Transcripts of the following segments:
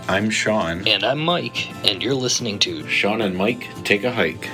I'm Sean. And I'm Mike, and you're listening to Sean and Mike Take a Hike.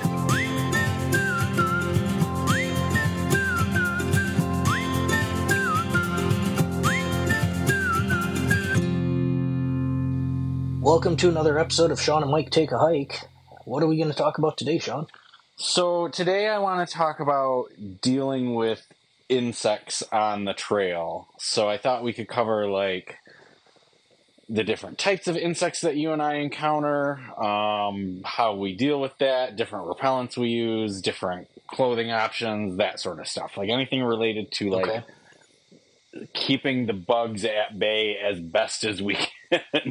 Welcome to another episode of Sean and Mike Take a Hike. What are we going to talk about today, Sean? So today I want to talk about dealing with insects on the trail. So I thought we could cover like the different types of insects that you and I encounter, how we deal with that, different repellents we use, different clothing options, that sort of stuff. Like anything related to like keeping the bugs at bay as best as we can.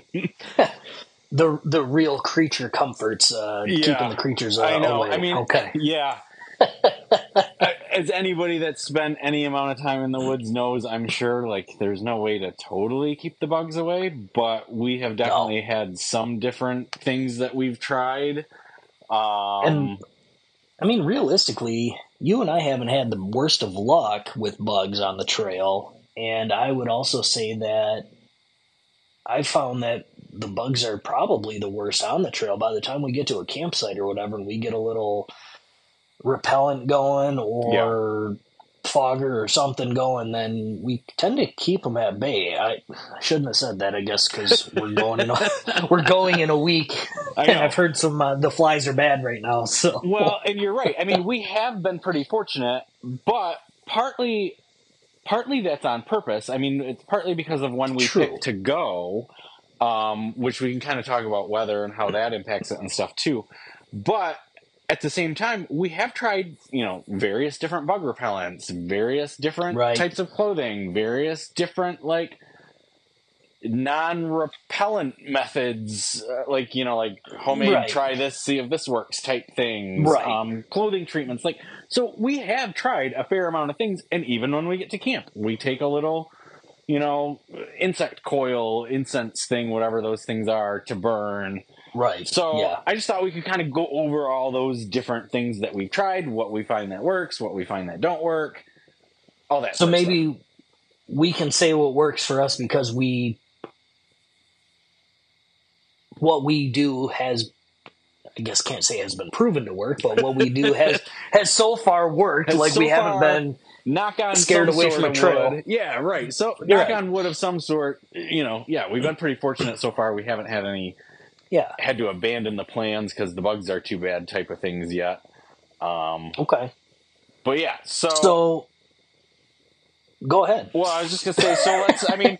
The real creature comforts, keeping the creatures away. I know. I mean, yeah. As anybody that's spent any amount of time in the woods knows, I'm sure, like, there's no way to totally keep the bugs away, but we have definitely had some different things that we've tried. And, I mean, realistically, you and I haven't had the worst of luck with bugs on the trail, and I would also say that I found that the bugs are probably the worst on the trail. By the time we get to a campsite or whatever, and we get a little repellent going or fogger or something going, then we tend to keep them at bay. I shouldn't have said that, I guess, because we're going in a week, and I've heard some the flies are bad right now. So well, and you're right. I mean, we have been pretty fortunate, but partly that's on purpose. I mean, it's partly because of when we picked to go, which we can kind of talk about weather and how that impacts it and stuff too. But at the same time, we have tried, various different bug repellents, various different types of clothing, various different, like, non-repellent methods, like homemade, try this, see if this works type things, clothing treatments. Like, so we have tried a fair amount of things, and even when we get to camp, we take a little, insect coil, incense thing, whatever those things are, to burn. Right. So I just thought we could kind of go over all those different things that we've tried, what we find that works, what we find that don't work, all that. So maybe we can say what works for us because what we do has, I guess can't say has been proven to work, but what we do has so far worked. Like we haven't been scared away from a trail. Wood. Yeah, right. So knock on wood of some sort, we've been pretty fortunate so far. We haven't had any had to abandon the plans because the bugs are too bad type of things yet. Okay. But yeah, so go ahead. Well, I was just going to say,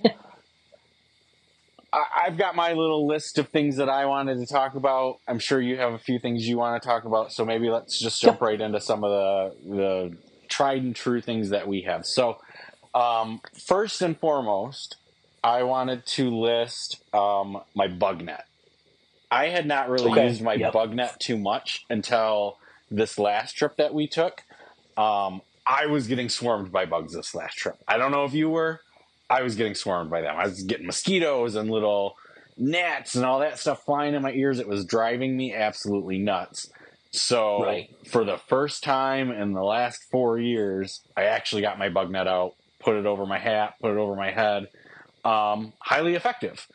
I've got my little list of things that I wanted to talk about. I'm sure you have a few things you want to talk about, so maybe let's just jump right into some of the tried and true things that we have. So, first and foremost, I wanted to list my bug net. I had not really used my bug net too much until this last trip that we took. I was getting swarmed by bugs this last trip. I don't know if you were. I was getting swarmed by them. I was getting mosquitoes and little gnats and all that stuff flying in my ears. It was driving me absolutely nuts. So for the first time in the last 4 years, I actually got my bug net out, put it over my hat, put it over my head. Highly effective.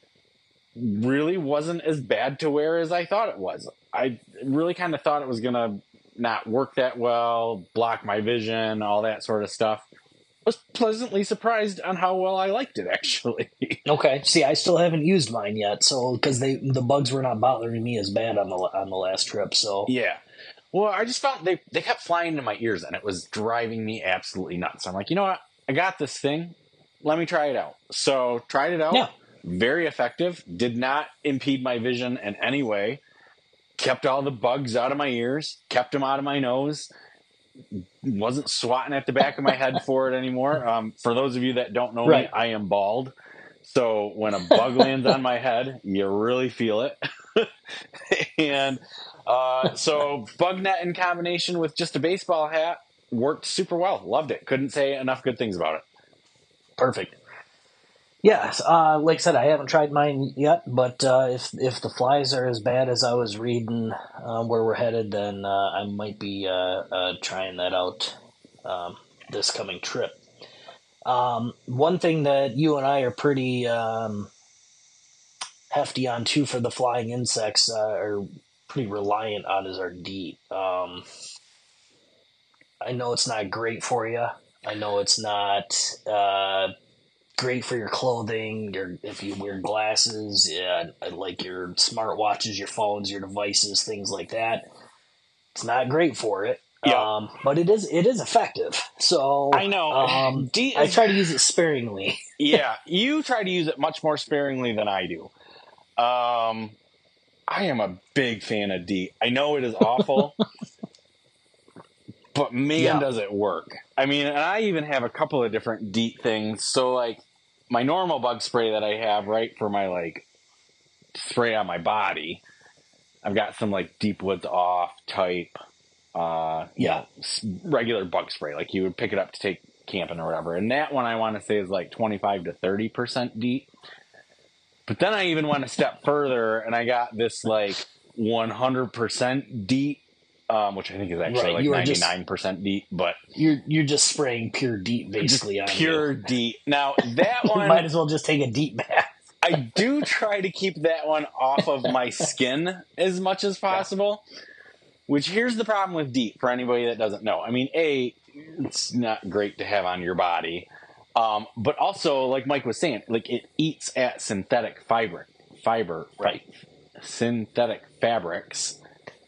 Really wasn't as bad to wear as I thought it was. I really kind of thought it was going to not work that well, block my vision, all that sort of stuff. I was pleasantly surprised on how well I liked it, actually. Okay. See, I still haven't used mine yet, so because the bugs were not bothering me as bad on the last trip. So yeah. Well, I just found they kept flying into my ears, and it was driving me absolutely nuts. I'm like, you know what? I got this thing. Let me try it out. So tried it out. Yeah. Very effective. Did not impede my vision in any way. Kept all the bugs out of my ears. Kept them out of my nose. Wasn't swatting at the back of my head for it anymore. For those of you that don't know me, I am bald. So when a bug lands on my head, you really feel it. And so bug net in combination with just a baseball hat worked super well. Loved it. Couldn't say enough good things about it. Perfect. Yes, like I said, I haven't tried mine yet, but if the flies are as bad as I was reading where we're headed, then I might be trying that out this coming trip. One thing that you and I are pretty hefty on too for the flying insects are pretty reliant on is our DEET. I know it's not great for you. I know it's not great for your clothing. If you wear glasses, like your smartwatches, your phones, your devices, things like that. It's not great for it. Yeah. But it is effective. So I know. I try to use it sparingly. Yeah, you try to use it much more sparingly than I do. I am a big fan of DEET. I know it is awful, but man, does it work. I mean, and I even have a couple of different DEET things. So, like, my normal bug spray that I have, right, for my, like, spray on my body, I've got some, like, Deep Woods Off type, regular bug spray. Like, you would pick it up to take camping or whatever. And that one I want to say is, like, 25 to 30% DEET. But then I even went a step further, and I got this, like, 100% DEET, which I think is actually like 99% DEET. But you're just spraying pure DEET basically on pure DEET. Now that one, might as well just take a DEET bath. I do try to keep that one off of my skin as much as possible. Yeah. Which here's the problem with DEET for anybody that doesn't know. I mean, it's not great to have on your body. But also, like Mike was saying, like it eats at synthetic synthetic fabrics,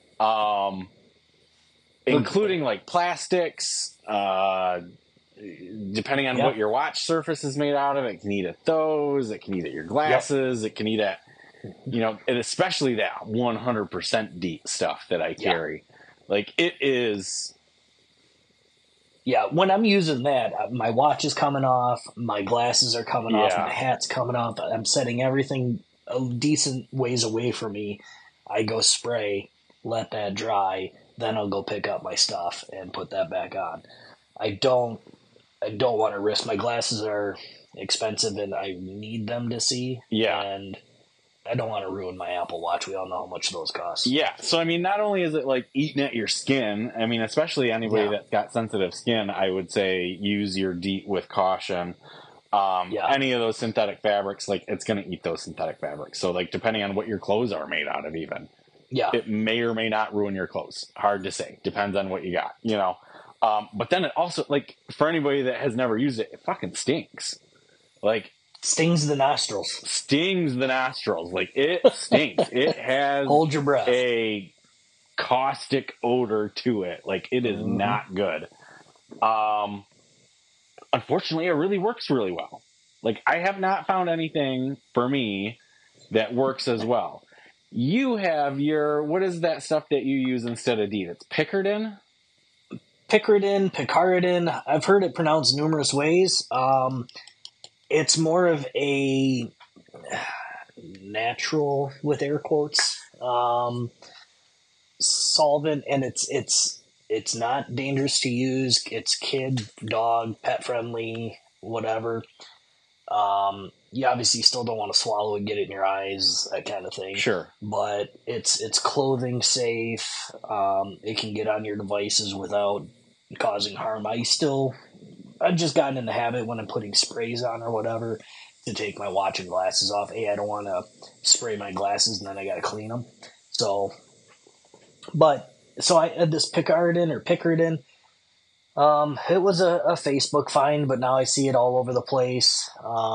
including like plastics. Depending on what your watch surface is made out of, it can eat at those. It can eat at your glasses. It can eat at, and especially that 100% DEET stuff that I carry. Like it is. Yeah, when I'm using that, my watch is coming off, my glasses are coming off, my hat's coming off. I'm setting everything a decent ways away from me. I go spray, let that dry, then I'll go pick up my stuff and put that back on. I don't want to risk. My glasses are expensive and I need them to see. Yeah. And I don't want to ruin my Apple Watch. We all know how much those cost. Yeah. So, I mean, not only is it like eating at your skin, I mean, especially anybody that's got sensitive skin, I would say use your DEET with caution. Any of those synthetic fabrics, like it's going to eat those synthetic fabrics. So, like, depending on what your clothes are made out of, even, it may or may not ruin your clothes. Hard to say. Depends on what you got, But then it also, like, for anybody that has never used it, it fucking stinks. Like, stings the nostrils. Like, it stinks. It has hold your breath. A caustic odor to it. Like, it is not good. Unfortunately, it really works really well. Like, I have not found anything for me that works as well. You have what is that stuff that you use instead of DEET? It's Picaridin? Picaridin. I've heard it pronounced numerous ways. It's more of a natural, with air quotes, solvent, and it's not dangerous to use. It's kid, dog, pet friendly, whatever. You obviously still don't want to swallow it, get it in your eyes, that kind of thing. Sure. But it's clothing safe. It can get on your devices without causing harm. I've just gotten in the habit when I'm putting sprays on or whatever to take my watch and glasses off. I don't want to spray my glasses and then I got to clean them. So I had this Picaridin. It was a Facebook find, but now I see it all over the place.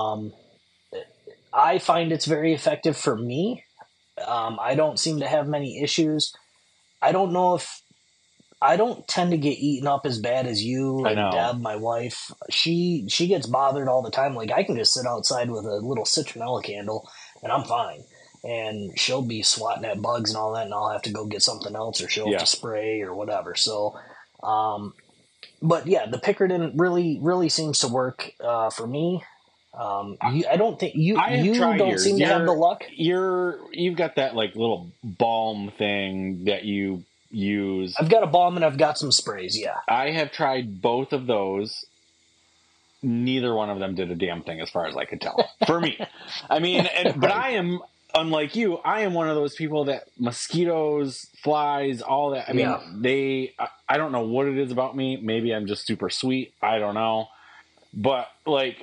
I find it's very effective for me. I don't seem to have many issues. I don't know if I don't tend to get eaten up as bad as you and Deb, my wife. She gets bothered all the time. Like, I can just sit outside with a little citronella candle and I'm fine. And she'll be swatting at bugs and all that, and I'll have to go get something else, or she'll have to spray or whatever. So, but yeah, the Picaridin really, really seems to work for me. I don't think you don't seem to have the luck. You've got that like little balm thing that you use. I've got a balm and I've got some sprays. Yeah, I have tried both of those. Neither one of them did a damn thing as far as I could tell for me. I mean, but I am, unlike you, I am one of those people that mosquitoes, flies, all that. I mean, I don't know what it is about me. Maybe I'm just super sweet. I don't know. But like,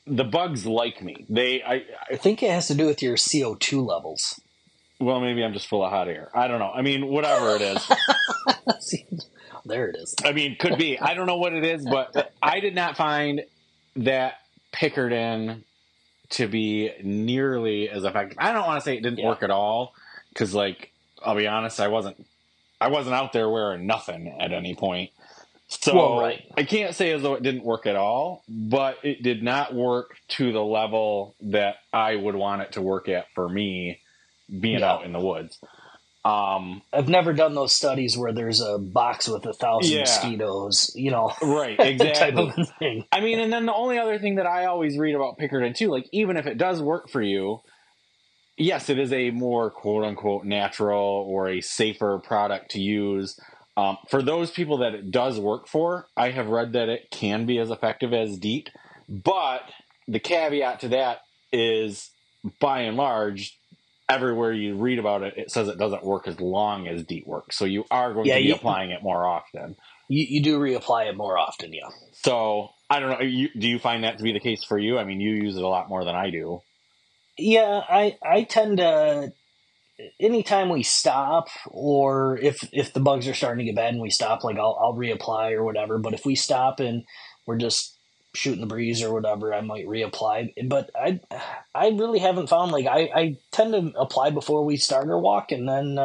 the bugs like me. I think it has to do with your CO2 levels. Well, maybe I'm just full of hot air. I don't know. I mean, whatever it is. There it is. I mean, could be. I don't know what it is, but I did not find that Pickardin to be nearly as effective. I don't want to say it didn't work at all, because, like, I'll be honest, I wasn't out there wearing nothing at any point. So I can't say as though it didn't work at all, but it did not work to the level that I would want it to work at for me being out in the woods. I've never done those studies where there's a box with 1,000 mosquitoes, you know. Right, exactly. Type of thing. I mean, and then the only other thing that I always read about Pickardin too, like, even if it does work for you, yes, it is a more quote unquote natural or a safer product to use. For those people that it does work for, I have read that it can be as effective as DEET, but the caveat to that is, by and large, everywhere you read about it, it says it doesn't work as long as DEET works. So you are going to be applying it more often. You do reapply it more often, yeah. So, I don't know, do you find that to be the case for you? I mean, you use it a lot more than I do. Yeah, I tend to, anytime we stop, or if the bugs are starting to get bad and we stop, like, I'll reapply or whatever. But if we stop and we're just shooting the breeze or whatever, I might reapply. But I really haven't found, like, I tend to apply before we start our walk, and then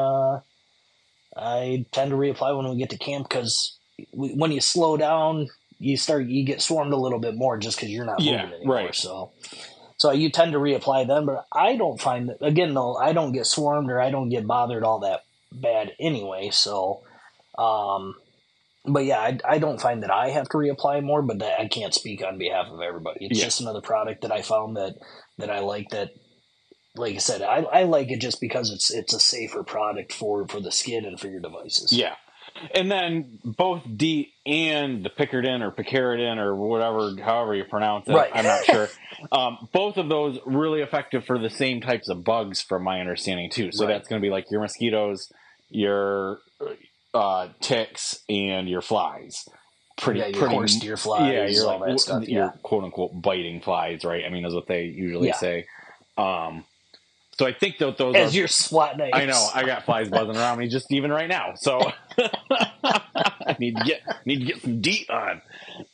I tend to reapply when we get to camp, because when you slow down, you get swarmed a little bit more just because you're not moving anymore. Right. So you tend to reapply then, but I don't find that, again, though, I don't get swarmed or I don't get bothered all that bad anyway. So, but yeah, I don't find that I have to reapply more, but I can't speak on behalf of everybody. It's just another product that I found that I like, that, like I said, I like it just because it's a safer product for the skin and for your devices. Yeah. And then both DEET and the Pickardin or Picaridin or whatever, however you pronounce it, I'm not sure. Both of those really effective for the same types of bugs, from my understanding too. So that's going to be like your mosquitoes, your ticks, and your flies. Your horse deer flies, all that stuff. Your quote unquote biting flies, right? I mean, that's what they usually say. So I think that those as your SWAT knives. I know, I got flies buzzing around me just even right now. So I need to get some DEET on.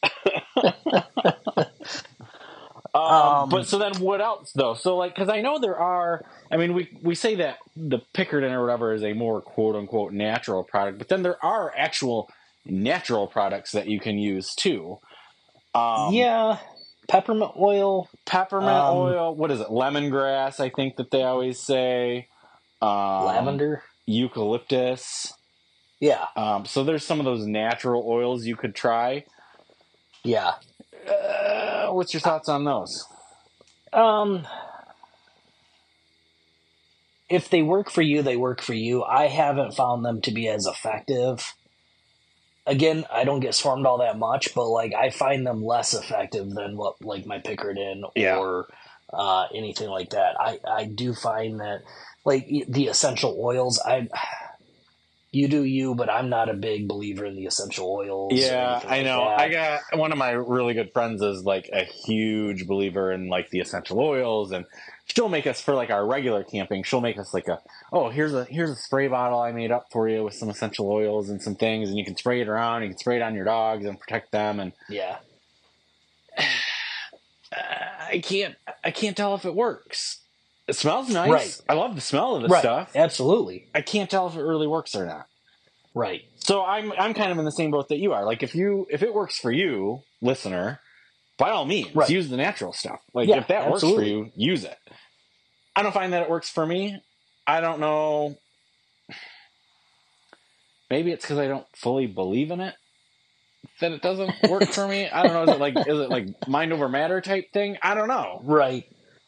But so then what else though? So, like, because I know there are, I mean, we say that the Pickardin or whatever is a more quote unquote natural product, but then there are actual natural products that you can use too. Peppermint oil. What is it? Lemongrass, I think that they always say. Lavender. Eucalyptus. Yeah. So there's some of those natural oils you could try. Yeah. What's your thoughts on those? If they work for you, they work for you. I haven't found them to be as effective. Again, I don't get swarmed all that much, but, like, I find them less effective than what, like, my Pickardin or anything like that. I do find that, like, the essential oils, you do you, but I'm not a big believer in the essential oils. Yeah, I know. I got one of my really good friends is, like, a huge believer in, like, the essential oils, and she'll make us, for, like, our regular camping, she'll make us, like, here's a spray bottle I made up for you with some essential oils and some things, and you can spray it around, you can spray it on your dogs and protect them, and I can't tell if it works. It smells nice. Right. I love the smell of the stuff. Absolutely. I can't tell if it really works or not. Right. So I'm kind of in the same boat that you are. Like, if it works for you, listener, by all means, use the natural stuff. Like, if that works for you, use it. I don't find that it works for me. I don't know. Maybe it's because I don't fully believe in it that it doesn't work for me. I don't know. Is it like mind over matter type thing? I don't know. Right.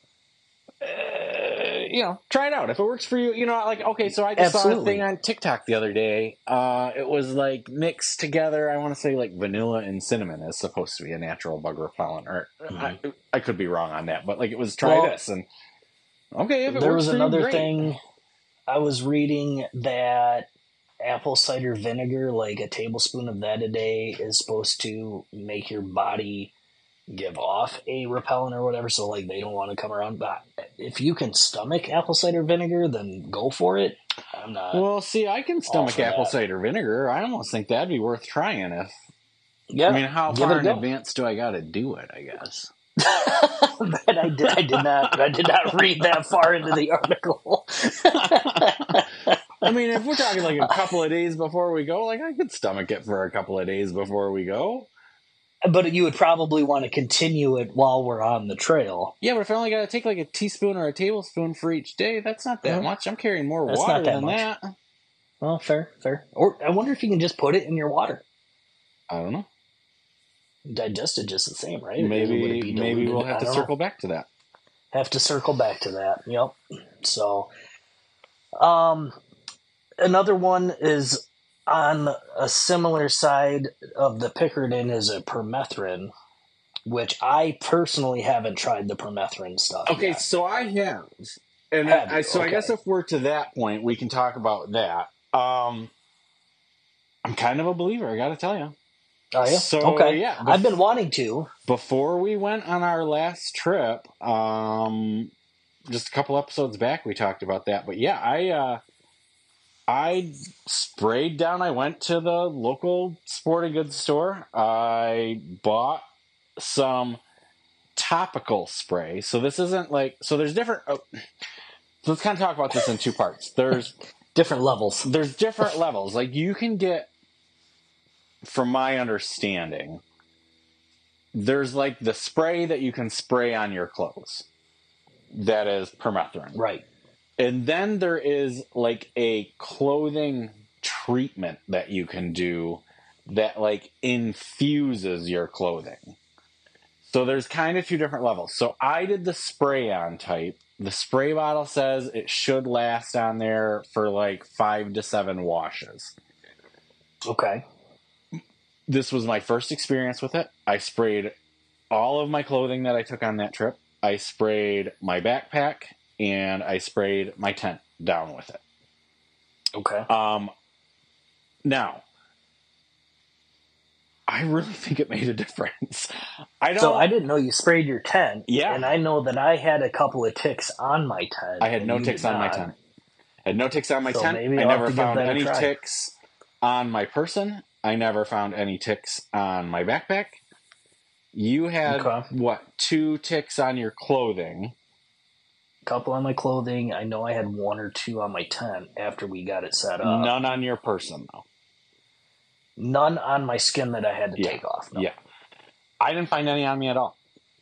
Try it out. If it works for you, like, okay, so I just saw a thing on TikTok the other day. It was like mixed together. I want to say like vanilla and cinnamon is supposed to be a natural bug repellent. Or I could be wrong on that, but like it was this and okay. If it there works was for another you, great. thing I was reading that apple cider vinegar, like a tablespoon of that a day, is supposed to make your body give off a repellent or whatever, so like they don't want to come around. But if you can stomach apple cider vinegar, then go for it. I'm not. Well, see, I can stomach for apple that. cider vinegar. I almost think that'd be worth trying. If Yeah, I mean, how give far it a in go. advance do I got to do it? I guess. But I did not read that far into the article. I mean, if we're talking like a couple of days before we go, like I could stomach it for a couple of days before we go. But you would probably want to continue it while we're on the trail. Yeah, but if I only got to take like a teaspoon or a tablespoon for each day, that's not that much. I'm carrying more water than that. Well, fair. Or I wonder if you can just put it in your water. I don't know. Digested just the same, right? Maybe we'll have to circle back to that. Yep. So, another one is on a similar side of the Pickardin is a permethrin, which I personally haven't tried the permethrin stuff. Okay, yet. so I have, and I guess if we're to that point, we can talk about that. I'm kind of a believer, I got to tell you. Oh yeah. So okay. Yeah, I've been wanting to. Before we went on our last trip, just a couple episodes back, we talked about that. But yeah, I sprayed down. I went to the local sporting goods store. I bought some topical spray. So this isn't like, so there's different, so let's kind of talk about this in two parts. There's different levels. There's different levels. Like you can get, from my understanding, there's like the spray that you can spray on your clothes. That is permethrin. Right. And then there is like a clothing treatment that you can do that like infuses your clothing. So there's kind of two different levels. So I did the spray on type. The spray bottle says it should last on there for like 5 to 7 washes. Okay. This was my first experience with it. I sprayed all of my clothing that I took on that trip. I sprayed my backpack and I sprayed my tent down with it. Okay. Now, I really think it made a difference. So I didn't know you sprayed your tent. Yeah. And I know that I had a couple of ticks on my tent. I had no ticks on my tent. I had no ticks on my tent. I never found any ticks on my person. I never found any ticks on my backpack. You had, 2 ticks on your clothing? A couple on my clothing. I know I had 1 or 2 on my tent after we got it set up. None on your person, though? None on my skin that I had to take off. No. Yeah. I didn't find any on me at all.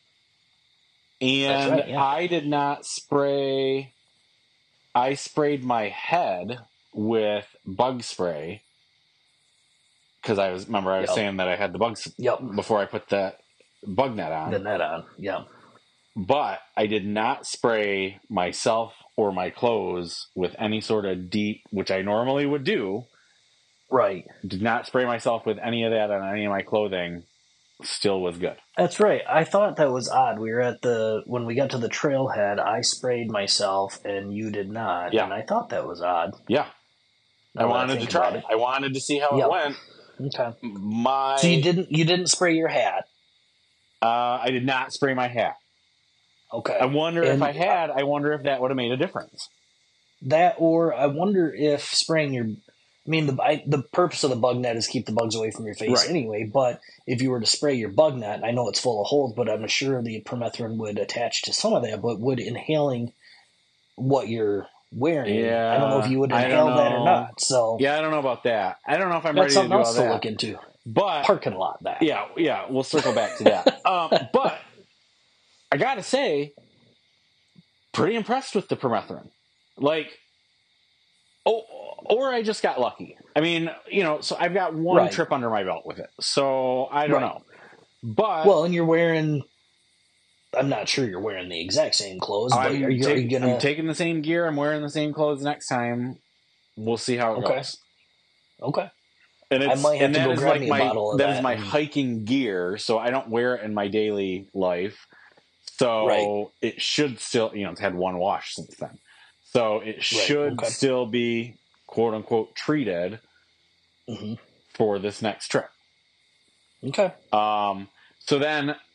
And That's right, yeah. I did not spray. I sprayed my head with bug spray. Because I was saying that I had the bugs before I put that bug net on. The net on, yeah. But I did not spray myself or my clothes with any sort of deep, which I normally would do. Right. Did not spray myself with any of that on any of my clothing. Still was good. That's right. I thought that was odd. We were when we got to the trailhead, I sprayed myself and you did not. Yeah. And I thought that was odd. Yeah. I wanted to try it. I wanted to see how it went. Okay. So you didn't spray your hat? I did not spray my hat. Okay. I wonder if I had. I wonder if that would have made a difference. That, or I wonder if spraying your. I mean, the purpose of the bug net is keep the bugs away from your face anyway. But if you were to spray your bug net, I know it's full of holes, but I'm sure the permethrin would attach to some of that. But would inhaling what you're wearing, I don't know if you would inhale that or not. So yeah, I don't know about that. I don't know if I'm ready to do all that. That's something else to look into. But parking lot that. Yeah, we'll circle back to that. But I gotta say, pretty impressed with the permethrin. Like, or I just got lucky. I mean, so I've got one trip under my belt with it, so I don't know. But and you're wearing. I'm not sure you're wearing the exact same clothes. But I'm taking the same gear. I'm wearing the same clothes next time. We'll see how it goes. Okay. And I might have to go grab me a bottle of that. That is my hiking gear, so I don't wear it in my daily life. So it should still, it's had 1 wash since then. So it should still be, quote unquote, treated for this next trip. Okay. So then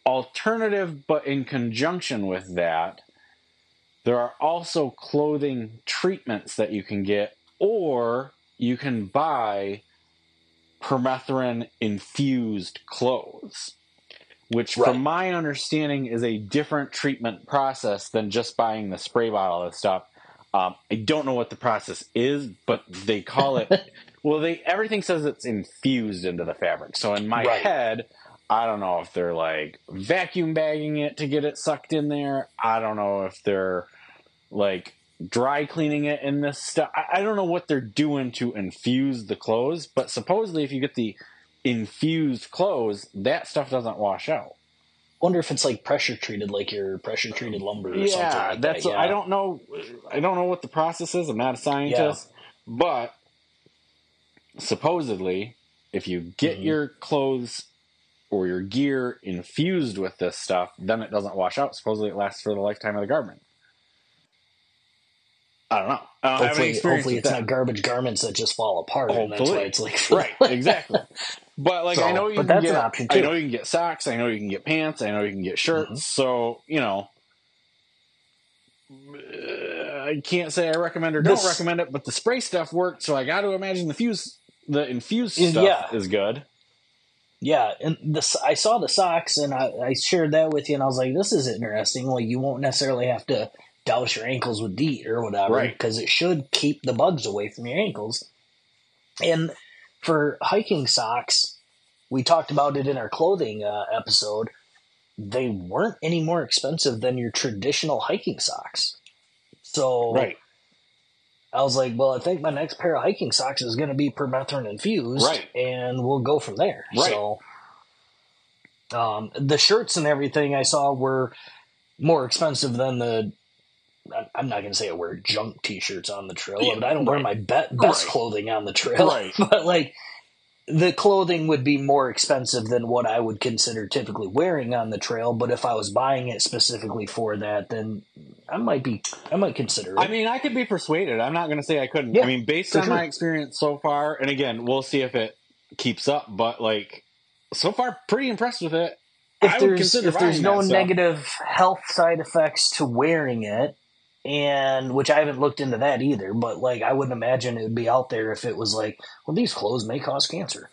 alternative, but in conjunction with that, there are also clothing treatments that you can get, or you can buy permethrin infused clothes, which from my understanding is a different treatment process than just buying the spray bottle of stuff. I don't know what the process is, but they call it, well, everything says it's infused into the fabric. So in my head, I don't know if they're like vacuum bagging it to get it sucked in there. I don't know if they're like dry cleaning it in this stuff. I don't know what they're doing to infuse the clothes, but supposedly if you get the infused clothes, that stuff doesn't wash out. Wonder if it's like pressure treated, like your pressure treated lumber or something like that. Yeah, I don't know what the process is. I'm not a scientist, but supposedly if you get your clothes or your gear infused with this stuff, then it doesn't wash out. Supposedly it lasts for the lifetime of the garment. I don't know. Hopefully it's not garbage garments that just fall apart. Hopefully. And that's why it's like right, exactly. But like, I know you can get, an option too. I know you can get socks. I know you can get pants. I know you can get shirts. So I can't say I recommend or don't recommend it, but the spray stuff worked. So I got to imagine the infused stuff is good. Yeah, and I saw the socks, and I shared that with you, and I was like, this is interesting. Like, you won't necessarily have to douse your ankles with DEET or whatever, because it should keep the bugs away from your ankles. And for hiking socks, we talked about it in our clothing episode, they weren't any more expensive than your traditional hiking socks. So I was like, well, I think my next pair of hiking socks is going to be permethrin infused, and we'll go from there. So the shirts and everything I saw were more expensive than I'm not going to say I wear junk T-shirts on the trail, but I don't wear my best clothing on the trail. But like, the clothing would be more expensive than what I would consider typically wearing on the trail. But if I was buying it specifically for that, then I might consider it. I mean, I could be persuaded. I'm not going to say I couldn't. I mean, based on my experience so far, and again, we'll see if it keeps up. But like, so far, pretty impressed with it. If there's no negative health side effects to wearing it, and which I haven't looked into that either, but like, I wouldn't imagine it would be out there if it was like, well, these clothes may cause cancer,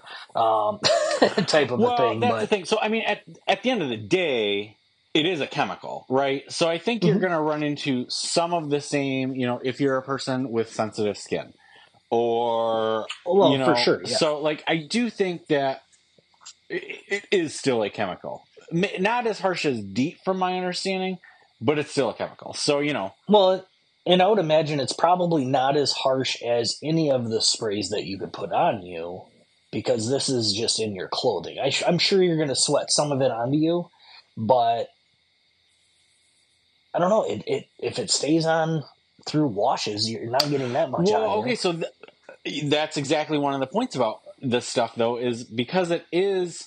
type of a thing. That's the thing. So I mean, at the end of the day, it is a chemical, right? So I think you're going to run into some of the same, if you're a person with sensitive skin, or for sure. Yeah. So like, I do think that it is still a chemical, not as harsh as DEET from my understanding, but it's still a chemical. So, Well, and I would imagine it's probably not as harsh as any of the sprays that you could put on you, because this is just in your clothing. I'm sure you're going to sweat some of it onto you, but I don't know. If it stays on through washes, you're not getting that much on you. Okay, so that's exactly one of the points about this stuff, though, is because it is,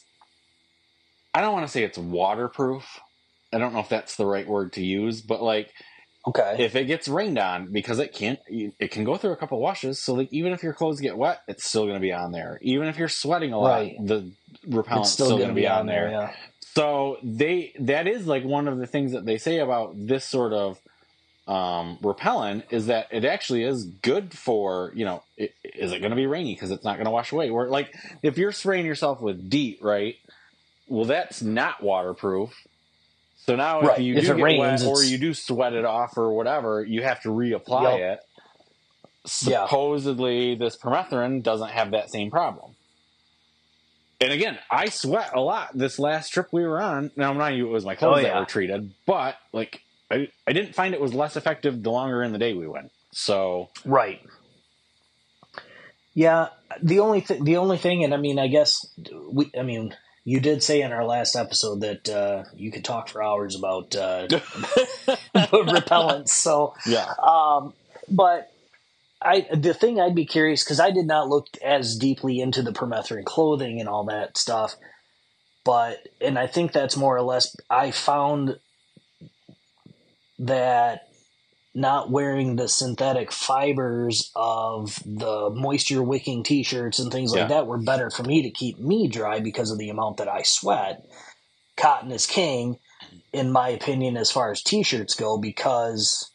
I don't want to say it's waterproof. I don't know if that's the right word to use, but like, if it gets rained on, because it can go through a couple washes. So like, even if your clothes get wet, it's still going to be on there. Even if you're sweating a lot, the repellent's still going to be on there. Yeah. So that is like one of the things that they say about this sort of repellent, is that it actually is good for, is it going to be rainy because it's not going to wash away? Or like, if you're spraying yourself with DEET, right? Well, that's not waterproof. So now if you do get wet or you do sweat it off or whatever, you have to reapply it. Supposedly this permethrin doesn't have that same problem. And again, I sweat a lot this last trip we were on. Now, I'm not you, it was my clothes that were treated, but like, I didn't find it was less effective the longer in the day we went. So yeah, the only thing, and I mean, I guess you did say in our last episode that you could talk for hours about repellents. So but the thing I'd be curious, because I did not look as deeply into the permethrin clothing and all that stuff, and I think that's more or less, I found that not wearing the synthetic fibers of the moisture wicking t-shirts and things like that were better for me to keep me dry because of the amount that I sweat. cotton is king, in my opinion, as far as t-shirts go, because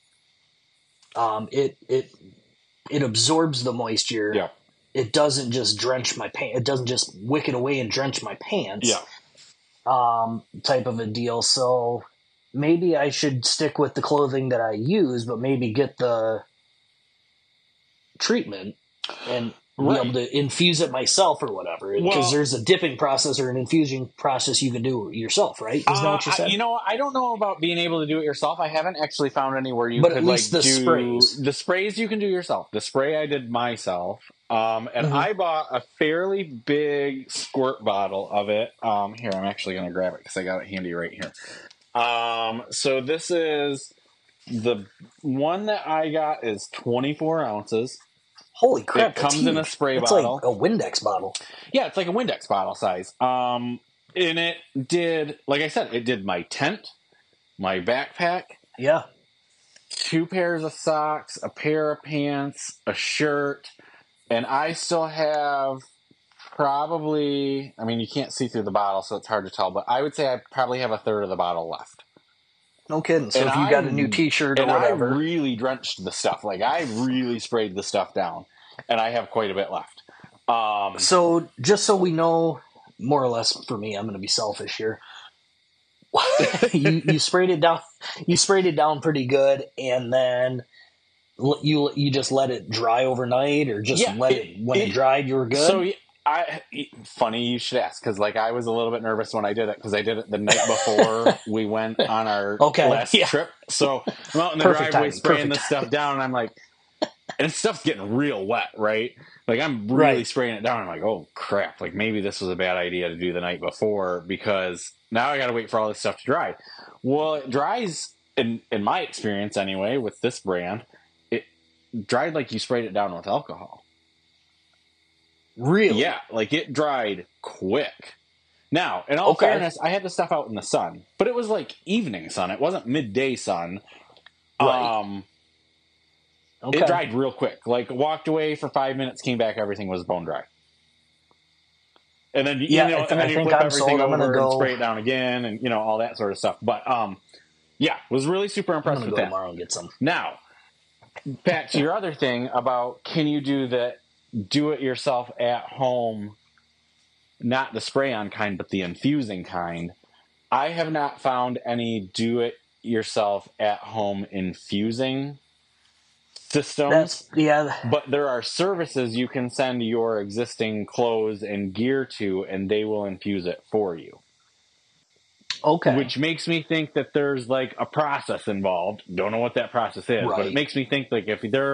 it absorbs the moisture. Yeah. It doesn't just drench my pants. It doesn't just wick it away and drench my pants. Yeah. Type of a deal. So maybe I should stick with the clothing that I use, but maybe get the treatment and be able to infuse it myself or whatever. Because there's a dipping process or an infusing process you can do yourself, right? Isn't that what you said? I don't know about being able to do it yourself. I haven't actually found anywhere you but could at least like the do sprays. The sprays you can do yourself. The spray I did myself. And I bought a fairly big squirt bottle of it. Here, I'm actually going to grab it because I got it handy right here. So this is the one that I got is 24 ounces. Holy crap! It comes in a spray it's bottle. It's like a Windex bottle. Yeah, it's like a Windex bottle size. And it did, like I said, it did my tent, my backpack. Yeah. 2 pairs of socks, a pair of pants, a shirt. And I still have probably, I mean, you can't see through the bottle, so it's hard to tell, but I would say I probably have a third of the bottle left. No kidding. So if you got a new t-shirt or whatever. I really drenched the stuff. Like, I really sprayed the stuff down, and I have quite a bit left. So just so we know, more or less for me, I'm going to be selfish here. you sprayed it down. You sprayed it down pretty good, and then you just let it dry overnight, or just when it dried, you were good. So funny you should ask, because like I was a little bit nervous when I did it, because I did it the night before we went on our last trip. So I'm out in the driveway spraying this stuff down, and I'm like, and stuff's getting real wet, right? Like I'm really spraying it down. I'm like, oh crap! Like maybe this was a bad idea to do the night before, because now I got to wait for all this stuff to dry. Well, it dries in my experience anyway with this brand. It dried like you sprayed it down with alcohol. Really? Yeah, like it dried quick. Now, in all fairness, I had the stuff out in the sun, but it was like evening sun. It wasn't midday sun. Right. It dried real quick. Like walked away for 5 minutes, came back, everything was bone dry. And then and then you flip everything over and spray it down again, and all that sort of stuff. But was really super impressed with that. Tomorrow and get some. Now, back to your other thing about can you do the do-it-yourself at home, not the spray-on kind, but the infusing kind. I have not found any do-it-yourself at home infusing systems. But there are services you can send your existing clothes and gear to, and they will infuse it for you. Okay. Which makes me think that there's like a process involved. Don't know what that process is, but it makes me think like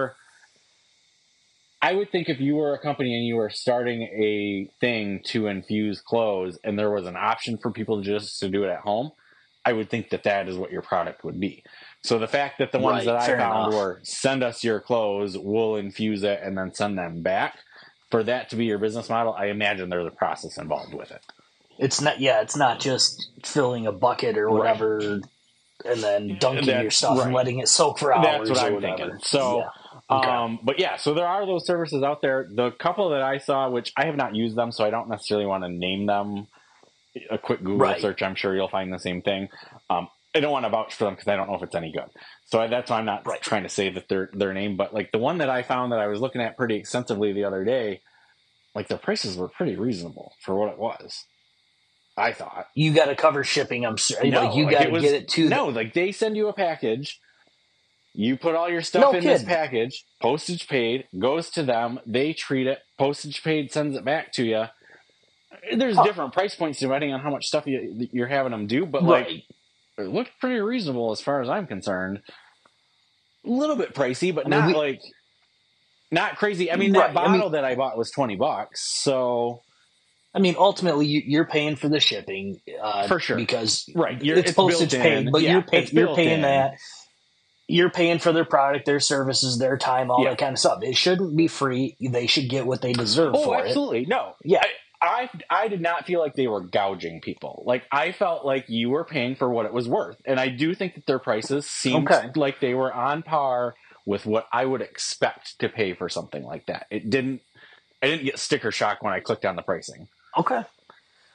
I would think if you were a company and you were starting a thing to infuse clothes and there was an option for people just to do it at home, I would think that is what your product would be. So the fact that the ones that I found were send us your clothes, we'll infuse it, and then send them back, for that to be your business model, I imagine there's a process involved with it. It's not just filling a bucket or whatever and then dunking your stuff and letting it soak for hours. That's what I'm thinking. So... so there are those services out there. The couple that I saw, which I have not used them, so I don't necessarily want to name them. A quick Google search, I'm sure you'll find the same thing. I don't want to vouch for them because I don't know if it's any good. So that's why I'm not trying to say that their name. But like the one that I found that I was looking at pretty extensively the other day, like their prices were pretty reasonable for what it was. I thought you got to cover shipping. I'm sure you got to get it to. No, like they send you a package. You put all your stuff in this package, postage paid, goes to them, they treat it, postage paid sends it back to you. There's different price points depending on how much stuff you're having them do, but like it looked pretty reasonable as far as I'm concerned. A little bit pricey, but not crazy. I mean, that bottle that I bought was $20, so... I mean, ultimately, you're paying for the shipping. For sure. Because it's postage paid, but you're paying that. You're paying for their product, their services, their time, all that kind of stuff. It shouldn't be free. They should get what they deserve for it. Oh, absolutely. No. Yeah. I did not feel like they were gouging people. Like, I felt like you were paying for what it was worth. And I do think that their prices seemed like they were on par with what I would expect to pay for something like that. I didn't get sticker shock when I clicked on the pricing. Okay.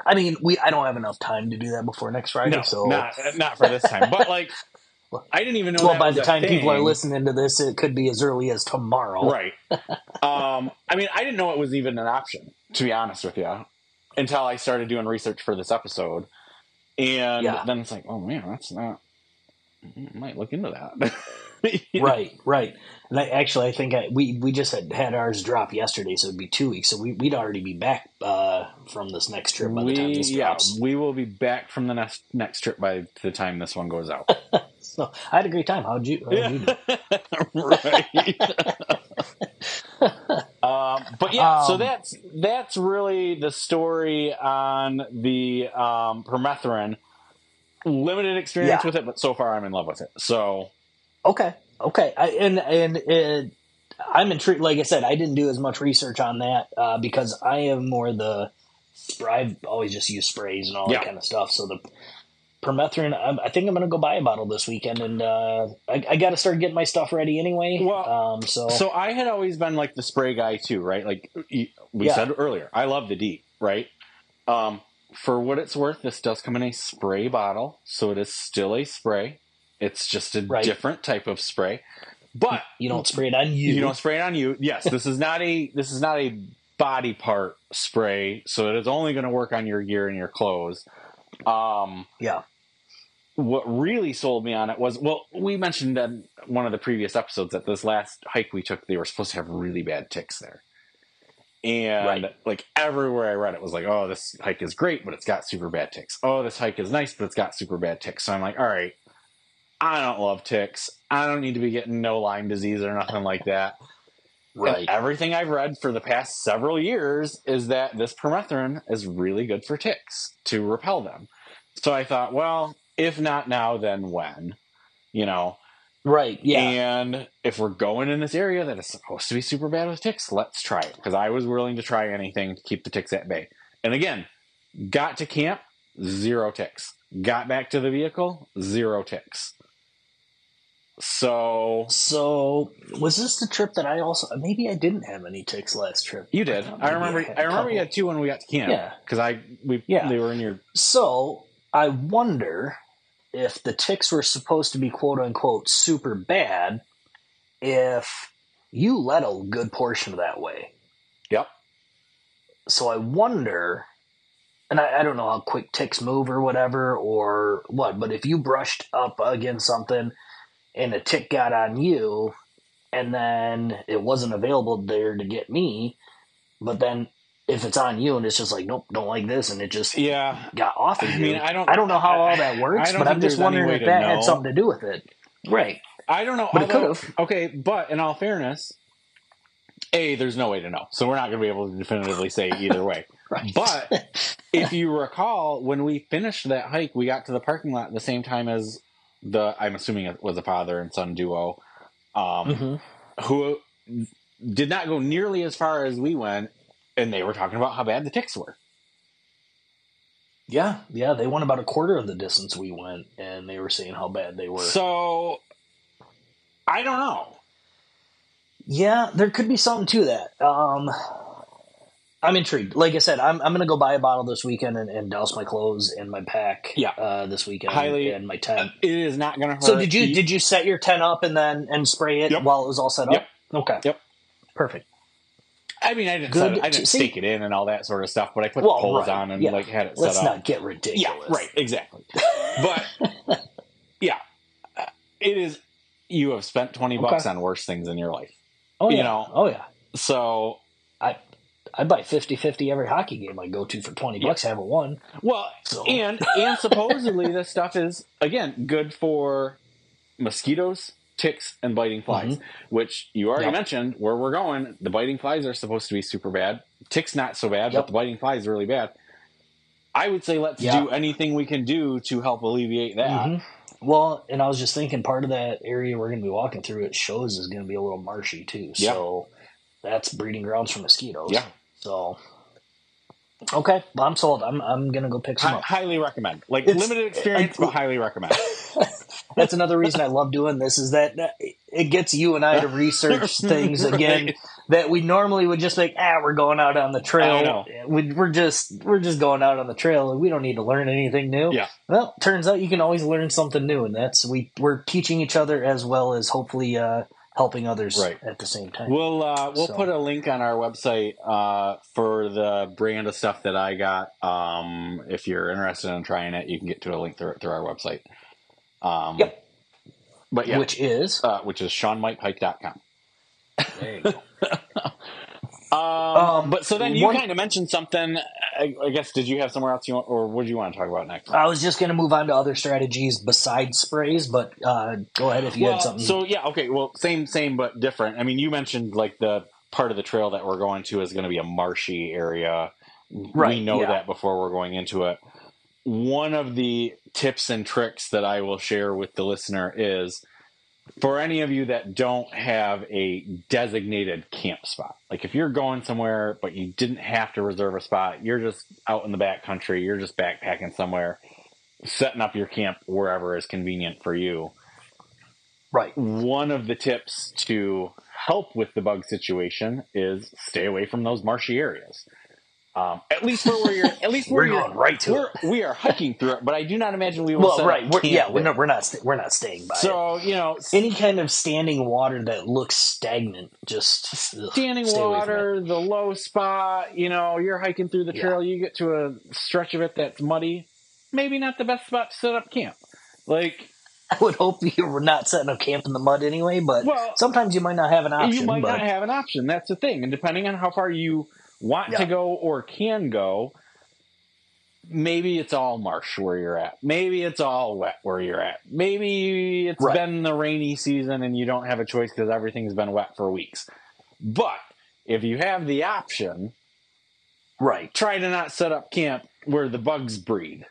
I mean, I don't have enough time to do that before next Friday. No, so not for this time. But like, I didn't even know. Well, that by was the a time thing. people are listening to this, it could be as early as tomorrow. Right. I mean, I didn't know it was even an option, to be honest with you, until I started doing research for this episode. And then it's like, oh man, that's not. I might look into that. Right. And I think we just had ours drop yesterday, so it'd be 2 weeks. So we'd already be back from this next trip by the time this drops. We will be back from the next trip by the time this one goes out. So I had a great time. How'd you do? Right. But yeah, so that's really the story on the permethrin. Limited experience with it, but so far I'm in love with it. So okay. I'm intrigued. Like I said, I didn't do as much research on that because I am more I've always just used sprays and all that kind of stuff. So the permethrin, I think I'm going to go buy a bottle this weekend, and I got to start getting my stuff ready anyway. Well, so I had always been like the spray guy too, right? Like we said earlier, I love the DEET, right? For what it's worth, this does come in a spray bottle, so it is still a spray. It's just a different type of spray, but you don't spray it on you. You don't spray it on you. Yes, this is not a body part spray, so it is only going to work on your gear and your clothes. What really sold me on it was, well, we mentioned in one of the previous episodes that this last hike we took, they were supposed to have really bad ticks there. And like everywhere I read it was like, oh, this hike is great, but it's got super bad ticks. Oh, this hike is nice, but it's got super bad ticks. So I'm like, all right, I don't love ticks. I don't need to be getting no Lyme disease or nothing like that. Right. And everything I've read for the past several years is that this permethrin is really good for ticks to repel them. So I thought, well, if not now, then when? You know? Right, yeah. And if we're going in this area that is supposed to be super bad with ticks, let's try it. Because I was willing to try anything to keep the ticks at bay. And again, got to camp, 0 ticks. Got back to the vehicle, 0 ticks. So was this the trip that I also, maybe I didn't have any ticks last trip. You did. I remember you had 2 when we got to camp. Yeah. Because they were in your. So I wonder if the ticks were supposed to be quote unquote super bad, if you led a good portion of that way. Yep. So I wonder, and I don't know how quick ticks move or whatever or what, but if you brushed up against something and a tick got on you and then it wasn't available there to get me, but then if it's on you and it's just like, nope, don't like this, and it just got off of you. I mean, I don't know how all that works, but I'm just wondering if that had something to do with it. Right. I don't know. But it could have. Okay, but in all fairness, there's no way to know. So we're not going to be able to definitively say either way. Right. But if you recall, when we finished that hike, we got to the parking lot at the same time as I'm assuming it was a father and son duo, who did not go nearly as far as we went. And they were talking about how bad the ticks were. Yeah, they went about a quarter of the distance we went, and they were saying how bad they were. So, I don't know. Yeah, there could be something to that. I'm intrigued. Like I said, I'm going to go buy a bottle this weekend and douse my clothes and my pack this weekend and my tent. It is not going to hurt. So did you set your tent up and spray it while it was all set up? Yep. Okay. Yep. Perfect. I mean, I didn't stake it in and all that sort of stuff, but I put the poles on and had it set up. Let's not get ridiculous. Yeah, right, exactly. But it is. You have spent $20 on worse things in your life. Oh yeah. You know? Oh yeah. So I buy 50-50 every hockey game I go to for $20. Haven't won. Well, and supposedly this stuff is again good for mosquitoes, ticks, and biting flies, which you already mentioned where we're going. The biting flies are supposed to be super bad. Ticks not so bad, but the biting flies are really bad. I would say let's do anything we can do to help alleviate that. Well, and I was just thinking part of that area we're going to be walking through, it shows is going to be a little marshy too. So that's breeding grounds for mosquitoes. Yeah. So, okay, well, I'm sold. I'm going to go pick some up. Highly recommend. Limited experience, but highly recommend. that's another reason I love doing this, is that it gets you and I to research things again Right. that we normally would just like, we're going out on the trail. I know. We're just going out on the trail, and we don't need to learn anything new. Yeah. Well, turns out you can always learn something new, and that's we're teaching each other as well as hopefully helping others at the same time. We'll put a link on our website for the brand of stuff that I got. If you're interested in trying it, you can get to a link through our website. Yep. But yeah, which is SeanMikePike.com. There you go. But so then you kind of mentioned something. I guess, did you have somewhere else you want, or what do you want to talk about next? I was just going to move on to other strategies besides sprays, but go ahead if you had something. So yeah, okay. Well, same but different. I mean, you mentioned like the part of the trail that we're going to is going to be a marshy area. Right. We know that before we're going into it. One of the tips and tricks that I will share with the listener is, for any of you that don't have a designated camp spot, like if you're going somewhere but you didn't have to reserve a spot, you're just out in the back country, you're just backpacking somewhere, setting up your camp wherever is convenient for you. Right. One of the tips to help with the bug situation is stay away from those marshy areas. At least where you're. At least where we're going right to it. We are hiking through it, but I do not imagine we will. Well, right. We're not staying by. So any kind of standing water that looks stagnant, just standing water, the low spot. You're hiking through the trail. You get to a stretch of it that's muddy. Maybe not the best spot to set up camp. Like, I would hope you were not setting up camp in the mud anyway, but sometimes you might not have an option. You might not have an option. That's the thing, and depending on how far you want to go or can go, maybe it's all marsh where you're at. Maybe it's all wet where you're at. Maybe it's been the rainy season and you don't have a choice because everything's been wet for weeks. But if you have the option, try to not set up camp where the bugs breed.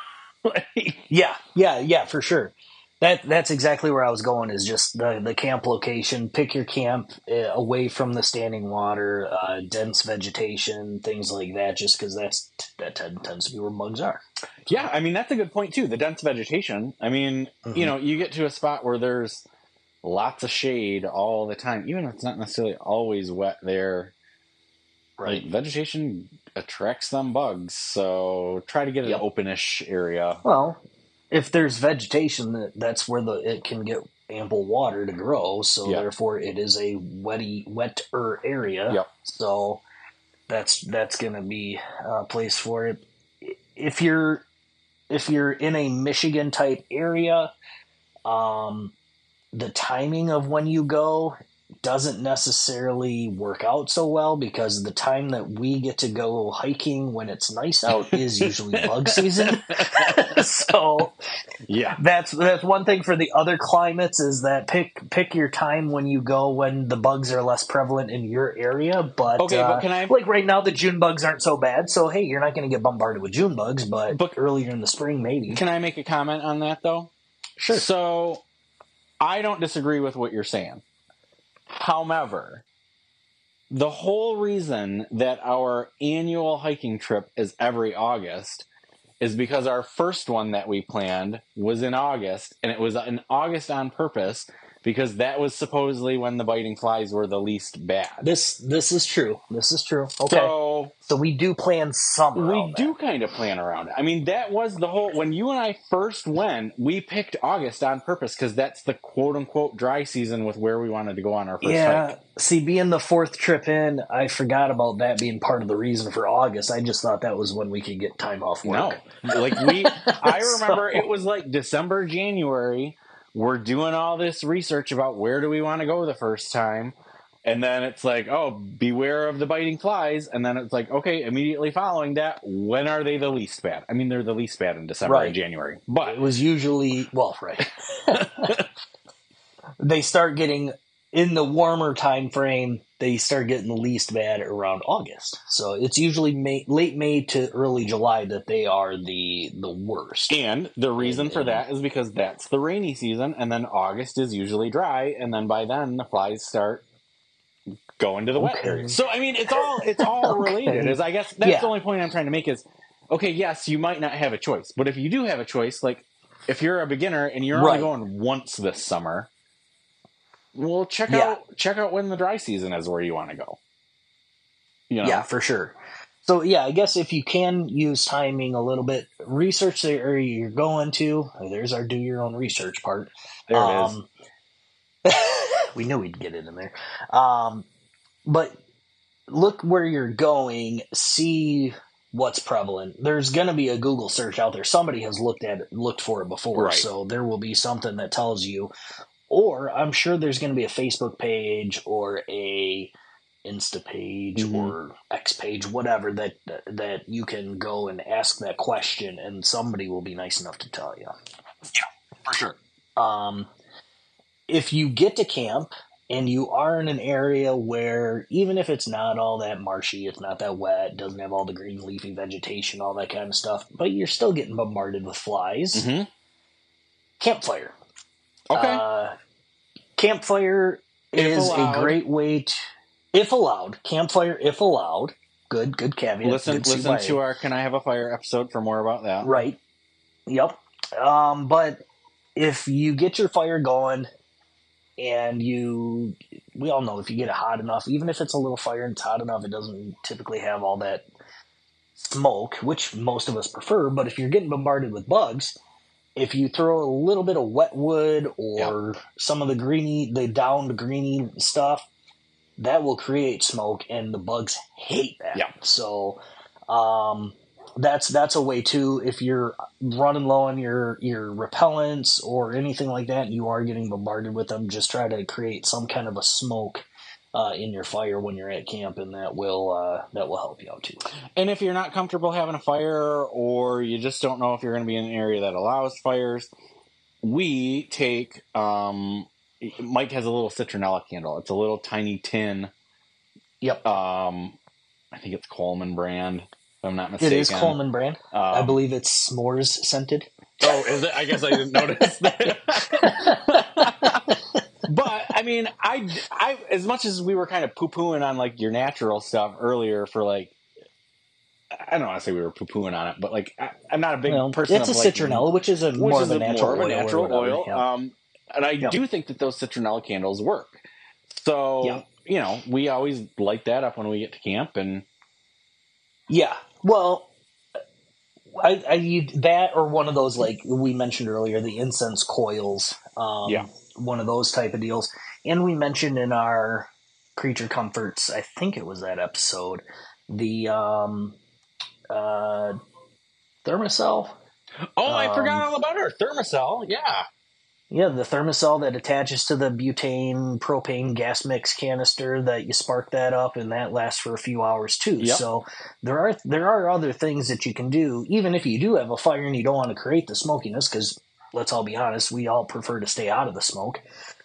Yeah, for sure. That's exactly where I was going, is just the camp location. Pick your camp away from the standing water, dense vegetation, things like that, just because that tends to be where bugs are. Yeah, I mean, that's a good point, too, the dense vegetation. I mean, you get to a spot where there's lots of shade all the time, even if it's not necessarily always wet there. Right. Like, vegetation attracts some bugs, so try to get an openish area. Well, if there's vegetation, that's where it can get ample water to grow. So therefore, it is a wetter area. Yep. So that's going to be a place for it. If you're in a Michigan type area, the timing of when you go doesn't necessarily work out so well, because the time that we get to go hiking when it's nice out is usually bug season. So that's one thing for the other climates, is that pick your time when you go when the bugs are less prevalent in your area. But but can I, like right now the June bugs aren't so bad, so hey, you're not going to get bombarded with June bugs, but earlier in the spring maybe. Can I make a comment on that though? Sure. So I don't disagree with what you're saying. However, the whole reason that our annual hiking trip is every August is because our first one that we planned was in August, and it was in August on purpose because that was supposedly when the biting flies were the least bad. This is true. Okay. So we do plan some around We do kind of plan around it. I mean, that was the whole... When you and I first went, we picked August on purpose because that's the quote-unquote dry season with where we wanted to go on our first hike. See, being the fourth trip in, I forgot about that being part of the reason for August. I just thought that was when we could get time off work. No. I remember it was like December, January... We're doing all this research about where do we want to go the first time. And then it's like, oh, beware of the biting flies. And then it's like, okay, immediately following that, when are they the least bad? I mean, they're the least bad in December and January. But it was usually, they start getting, in the warmer time frame, they start getting the least bad around August. So it's usually late May to early July that they are the worst. And the reason for that is because that's the rainy season, and then August is usually dry, and then by then the flies start going to the wet areas. So I mean, it's all related. Is I guess that's the only point I'm trying to make is, okay, yes, you might not have a choice, but if you do have a choice, like if you're a beginner and you're only going once this summer, well, check out when the dry season is where you want to go. Yeah, for sure. So, yeah, I guess if you can use timing a little bit, research the area you're going to. There's our do your own research part. There it is. We knew we'd get it in there. But look where you're going, see what's prevalent. There's going to be a Google search out there. Somebody has looked for it before, so there will be something that tells you. Or I'm sure there's going to be a Facebook page or a Insta page or X page, whatever, that you can go and ask that question, and somebody will be nice enough to tell you. Yeah, for sure. If you get to camp and you are in an area where, even if it's not all that marshy, it's not that wet, doesn't have all the green leafy vegetation, all that kind of stuff, but you're still getting bombarded with flies, campfire. Okay. Campfire is a great way to, if allowed, campfire if allowed. Good caveat. Listen to our Can I Have a Fire episode for more about that. Right. Yep. But if you get your fire going, and we all know if you get it hot enough, even if it's a little fire and it's hot enough, it doesn't typically have all that smoke, which most of us prefer. But if you're getting bombarded with bugs, if you throw a little bit of wet wood or some of the downed greeny stuff, that will create smoke, and the bugs hate that. Yeah. So that's a way too. If you're running low on your repellents or anything like that, and you are getting bombarded with them, just try to create some kind of a smoke in your fire when you're at camp, and that will help you out too. And if you're not comfortable having a fire, or you just don't know if you're going to be in an area that allows fires, we take Mike has a little citronella candle. It's a little tiny tin. Yep. I think it's Coleman brand, if I'm not mistaken. It is Coleman brand. I believe it's s'mores scented. Oh, is it? I guess I didn't notice that. But I mean, I as much as we were kind of poo-pooing on like your natural stuff earlier for like, I don't want to say we were poo-pooing on it, but like I'm not a big person. It's a citronella, which is more of a natural oil. Yeah. And I do think that those citronella candles work. So, we always light that up when we get to camp. And yeah, well, I that or one of those, like we mentioned earlier, the incense coils. One of those type of deals. And we mentioned in our Creature Comforts, I think it was that episode, the Thermacell. Oh, I forgot all about her. Thermacell, yeah. Yeah, the Thermacell that attaches to the butane propane gas mix canister that you spark that up, and that lasts for a few hours too. Yep. So there are other things that you can do, even if you do have a fire and you don't want to create the smokiness, because let's all be honest, we all prefer to stay out of the smoke.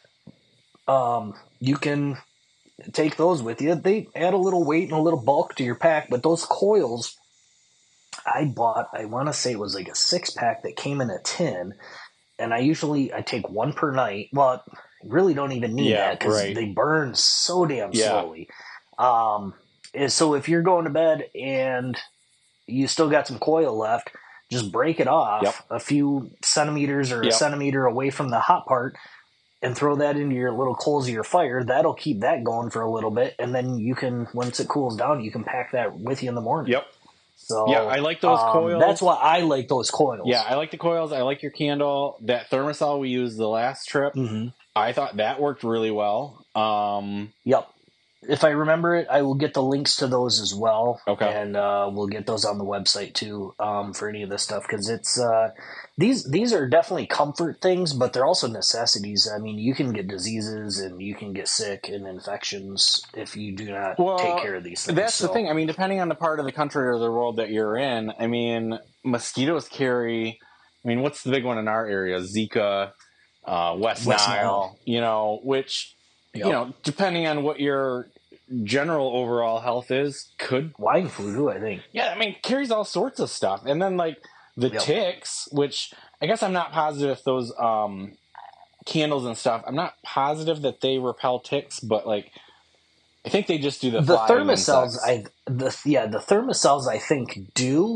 You can take those with you. They add a little weight and a little bulk to your pack, but those coils I bought, I want to say it was like a 6-pack that came in a tin. And I take one per night. Well, I really don't even need that because they burn so damn slowly. So if you're going to bed and you still got some coil left, just break it off a few centimeters or a centimeter away from the hot part and throw that into your little coals of your fire. That'll keep that going for a little bit. And then you can, once it cools down, you can pack that with you in the morning. Yep. So, I like those coils. That's why I like those coils. Yeah, I like the coils. I like your candle. That Thermacell we used the last trip, I thought that worked really well. Yep. If I remember it, I will get the links to those as well. Okay. And we'll get those on the website too for any of this stuff, because it's these are definitely comfort things, but they're also necessities. I mean, you can get diseases and you can get sick and infections if you do not take care of these things. That's the thing. I mean, depending on the part of the country or the world that you're in, I mean, mosquitoes carry. I mean, what's the big one in our area? Zika, West Nile. Which depending on what your general overall health is, could swine flu, I think. Yeah, I mean, carries all sorts of stuff. And then like the ticks, which I guess I'm not positive if those candles and stuff, I'm not positive that they repel ticks, but like I think they just do the Thermacells. The Thermacells I think do,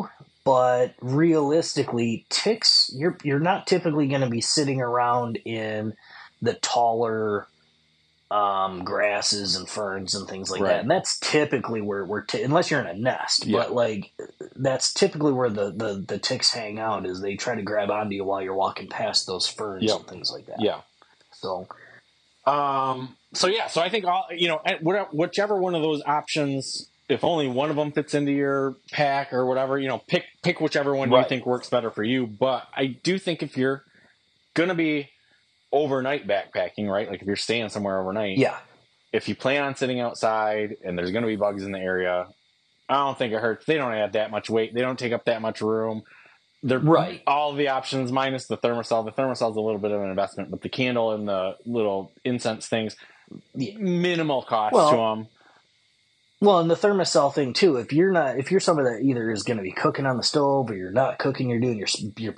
But realistically, ticks, you're not typically going to be sitting around in the taller grasses and ferns and things like that. And that's typically where unless you're in a nest, but like that's typically where the ticks hang out, is they try to grab onto you while you're walking past those ferns and things like that. Yeah. So, so I think whichever one of those options, if only one of them fits into your pack or whatever, pick whichever one you think works better for you. But I do think if you're going to be overnight backpacking, right? Like if you're staying somewhere overnight, if you plan on sitting outside and there's going to be bugs in the area, I don't think it hurts. They don't add that much weight. They don't take up that much room. They're all the options minus the thermosol. The thermosol's a little bit of an investment, but the candle and the little incense things, minimal cost to them. Well, and the thermosol thing too. If you're somebody that either is going to be cooking on the stove or you're not cooking, you're doing your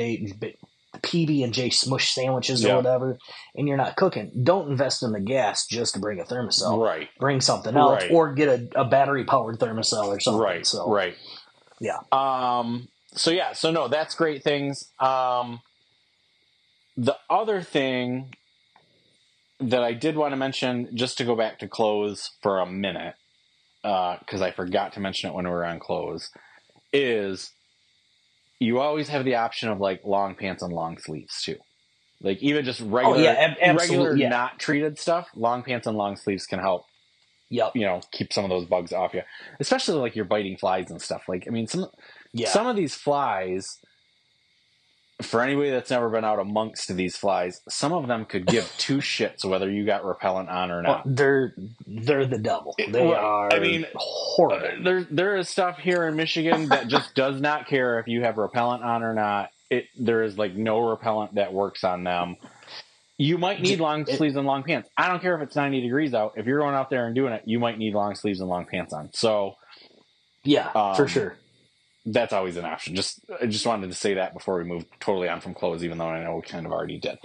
PB&J smush sandwiches or whatever, and you're not cooking, don't invest in the gas just to bring a thermosol. Right. Bring something else or get a battery-powered thermosol or something. Right, so, Yeah. So no, that's great things. The other thing that I did want to mention, just to go back to clothes for a minute, because I forgot to mention it when we were on clothes, is you always have the option of like long pants and long sleeves too. Like even just regular not treated stuff, long pants and long sleeves can help. Keep some of those bugs off you, especially like you're biting flies and stuff. Like, I mean, some of these flies, for anybody that's never been out amongst these flies, some of them could give two shits whether you got repellent on or not. They're the devil. They are. I mean, horrible. There is stuff here in Michigan that just does not care if you have repellent on or not. There is like no repellent that works on them. You might need long sleeves and long pants. I don't care if it's 90 degrees out. If you're going out there and doing it, you might need long sleeves and long pants on. So, for sure. That's always an option. I just wanted to say that before we move totally on from clothes, even though I know we kind of already did.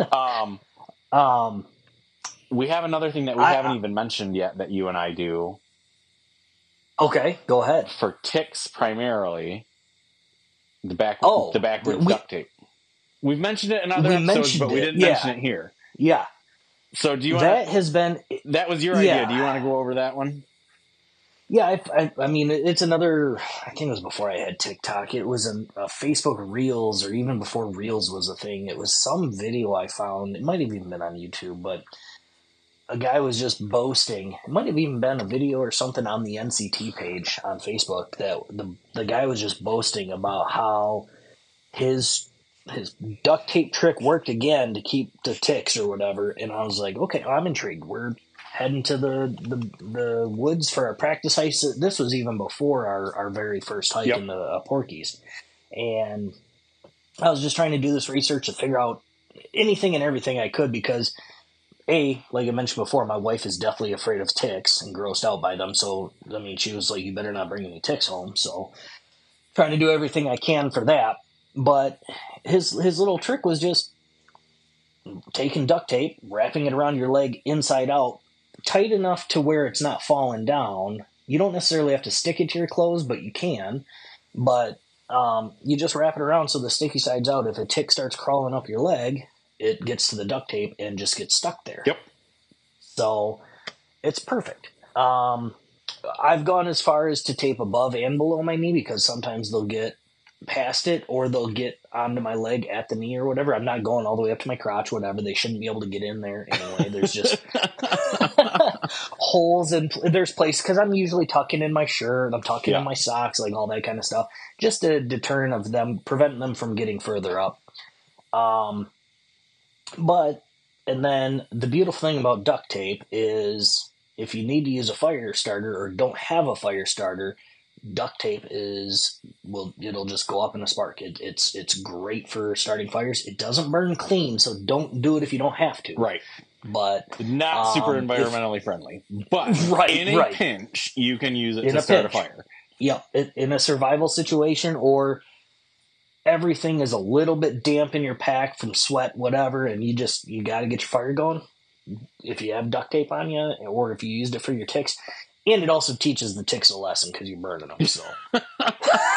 We have another thing that we haven't even mentioned yet that you and I do. Okay, go ahead. For ticks primarily, the backwards duct tape. We've mentioned it in other episodes, but we didn't mention it here. Yeah. So do you want that was your idea. Do you want to go over that one? Yeah, I mean, it's another, I think it was before I had TikTok. It was a Facebook Reels, or even before Reels was a thing. It was some video I found. It might have even been on YouTube, but a guy was just boasting. It might have even been a video or something on the NCT page on Facebook that the guy was just boasting about how his duct tape trick worked again to keep the ticks or whatever. And I was like, okay, I'm intrigued. We're heading to the woods for our practice hike. This was even before our very first hike in the Porkies. And I was just trying to do this research to figure out anything and everything I could because, like I mentioned before, my wife is definitely afraid of ticks and grossed out by them. So, I mean, she was like, you better not bring any ticks home. So, trying to do everything I can for that. But his little trick was just taking duct tape, wrapping it around your leg inside out, tight enough to where it's not falling down. You don't necessarily have to stick it to your clothes, but you can. But you just wrap it around so the sticky side's out. If a tick starts crawling up your leg, it gets to the duct tape and just gets stuck there. Yep. So it's perfect. I've gone as far as to tape above and below my knee because sometimes they'll get past it or they'll get onto my leg at the knee or whatever. I'm not going all the way up to my crotch, whatever. They shouldn't be able to get in there anyway. There's just holes and there's places because I'm usually tucking in my shirt. I'm tucking in my socks, like all that kind of stuff. Just a deterrent of them, preventing them from getting further up. And then the beautiful thing about duct tape is if you need to use a fire starter or don't have a fire starter, duct tape it'll just go up in a spark. It's great for starting fires. It doesn't burn clean, so don't do it if you don't have to. Right. But not super environmentally friendly. But in a pinch, you can use it to start a fire. Yeah, in a survival situation or everything is a little bit damp in your pack from sweat, whatever, and you got to get your fire going. If you have duct tape on you or if you used it for your ticks. And it also teaches the ticks a lesson because you're burning them. So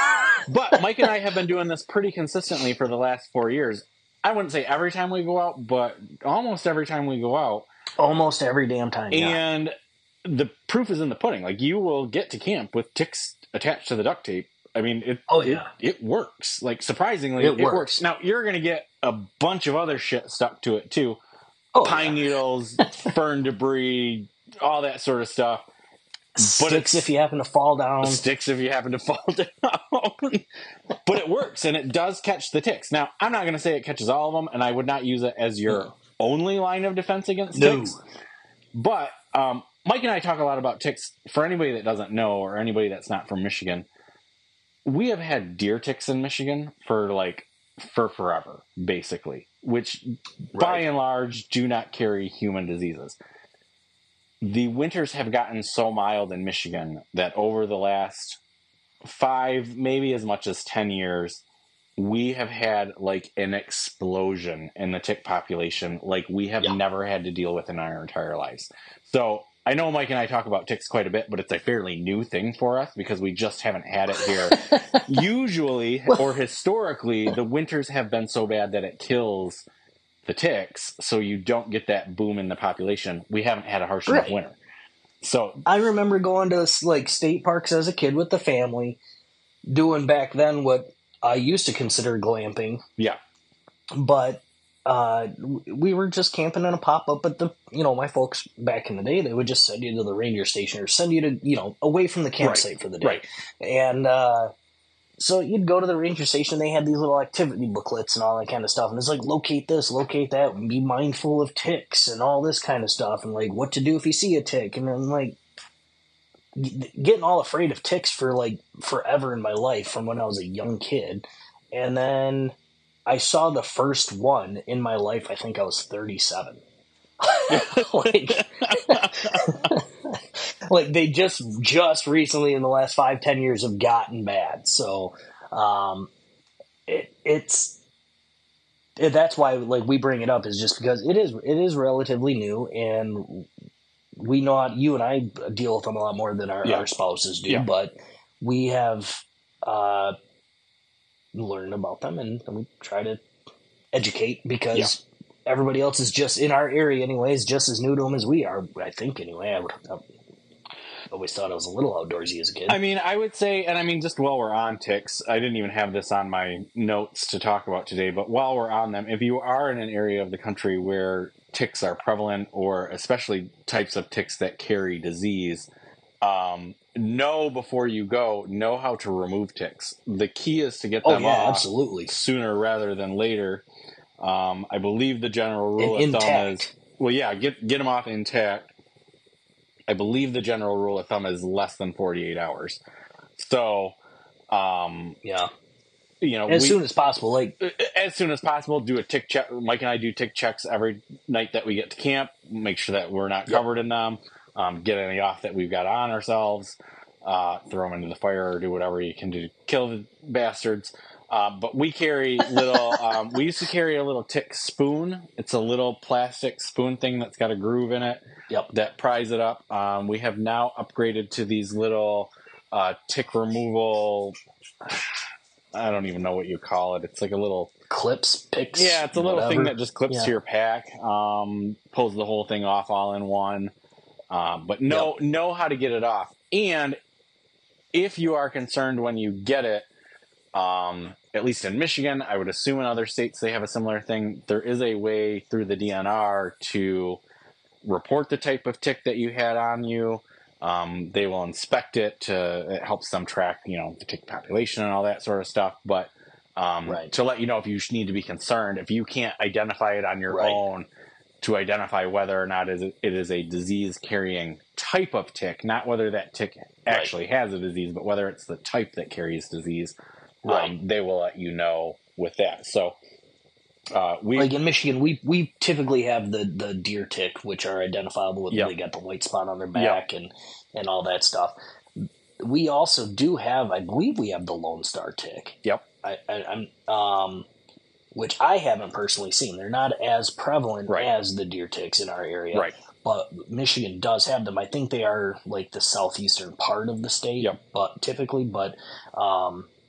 But Mike and I have been doing this pretty consistently for the last 4 years. I wouldn't say every time we go out, but almost every time we go out. Almost every damn time, yeah. And the proof is in the pudding. Like, you will get to camp with ticks attached to the duct tape. I mean, it works. Like, surprisingly, it works. Now, you're going to get a bunch of other shit stuck to it, too. Pine needles, fern debris, all that sort of stuff. Sticks if you happen to fall down. Sticks if you happen to fall down. But it works, and it does catch the ticks. Now, I'm not going to say it catches all of them, and I would not use it as your only line of defense against ticks. But Mike and I talk a lot about ticks. For anybody that doesn't know, or anybody that's not from Michigan, we have had deer ticks in Michigan for forever, basically, which by and large do not carry human diseases. The winters have gotten so mild in Michigan that over the last 5, maybe as much as 10 years, we have had like an explosion in the tick population like we have never had to deal with in our entire lives. So I know Mike and I talk about ticks quite a bit, but it's a fairly new thing for us because we just haven't had it here. Usually, or historically, the winters have been so bad that it kills the ticks, so you don't get that boom in the population. We haven't had a harsh enough winter. So I remember going to like state parks as a kid with the family, doing back then what I used to consider glamping. Yeah. But we were just camping in a pop-up at the, my folks back in the day, they would just send you to the ranger station or send you to, away from the campsite for the day. Right. And so you'd go to the ranger station, they had these little activity booklets and all that kind of stuff. And it's like, locate this, locate that, and be mindful of ticks and all this kind of stuff. And like, what to do if you see a tick. And then like, getting all afraid of ticks for like forever in my life from when I was a young kid. And then I saw the first one in my life. I think I was 37. Like they just recently in the last 5-10 years have gotten bad. So that's why like we bring it up is just because it is relatively new, and we know how, you and I deal with them a lot more than our spouses do, but we have learned about them and we try to educate because everybody else is just in our area anyways, just as new to them as we are, I think anyway. I always thought I was a little outdoorsy as a kid. I mean, I would say, and I mean, just while we're on ticks, I didn't even have this on my notes to talk about today, but while we're on them, if you are in an area of the country where ticks are prevalent, or especially types of ticks that carry disease, know before you go, know how to remove ticks. The key is to get them off absolutely sooner rather than later. I believe the general rule of thumb is, get them off intact. I believe the general rule of thumb is less than 48 hours. So, as soon as possible, as soon as possible, do a tick check. Mike and I do tick checks every night that we get to camp. Make sure that we're not covered in them. Get any off that we've got on ourselves. Throw them into the fire or do whatever you can do to kill the bastards. But we carry little. We used to carry a little tick spoon. It's a little plastic spoon thing that's got a groove in it. That pries it up. We have now upgraded to these little tick removal. I don't even know what you call it. It's like a little picks. Yeah, it's a little thing that just clips to your pack. Pulls the whole thing off all in one. But know how to get it off. And if you are concerned when you get it, at least in Michigan, I would assume in other states they have a similar thing. There is a way through the DNR to report the type of tick that you had on you. They will inspect it. It helps them track, the tick population and all that sort of stuff. But to let you know if you need to be concerned, if you can't identify it on your own, to identify whether or not it is a disease-carrying type of tick, not whether that tick actually has a disease, but whether it's the type that carries disease. They will let you know with that. So, like in Michigan, we typically have the deer tick, which are identifiable with they got the white spot on their back and all that stuff. We also do have, I believe, we have the Lone Star tick. Yep. I'm which I haven't personally seen. They're not as prevalent as the deer ticks in our area. Right. But Michigan does have them. I think they are like the southeastern part of the state, but typically,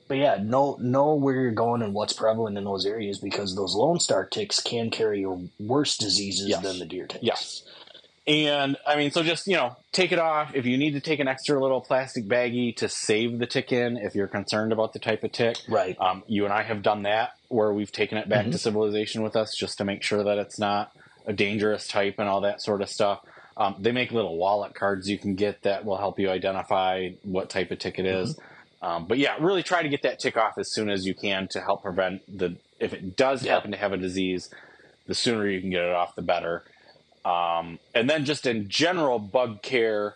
But yeah, know where you're going and what's prevalent in those areas, because those Lone Star ticks can carry worse diseases than the deer ticks. Yes. And I mean, so just, take it off. If you need to take an extra little plastic baggie to save the tick in, if you're concerned about the type of tick. Right. You and I have done that where we've taken it back to civilization with us just to make sure that it's not a dangerous type and all that sort of stuff. They make little wallet cards you can get that will help you identify what type of tick it is. But yeah, really try to get that tick off as soon as you can to help prevent if it does happen to have a disease, the sooner you can get it off, the better. And then just in general bug care,